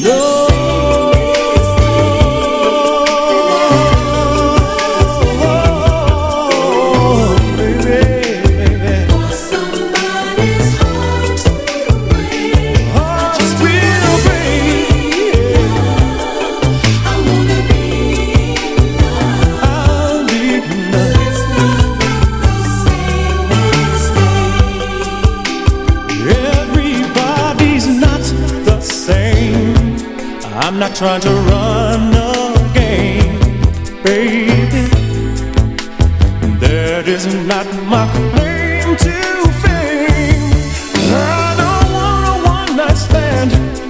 I'm not trying to run a game, baby. That is not my claim to fame. I don't want a one-night stand.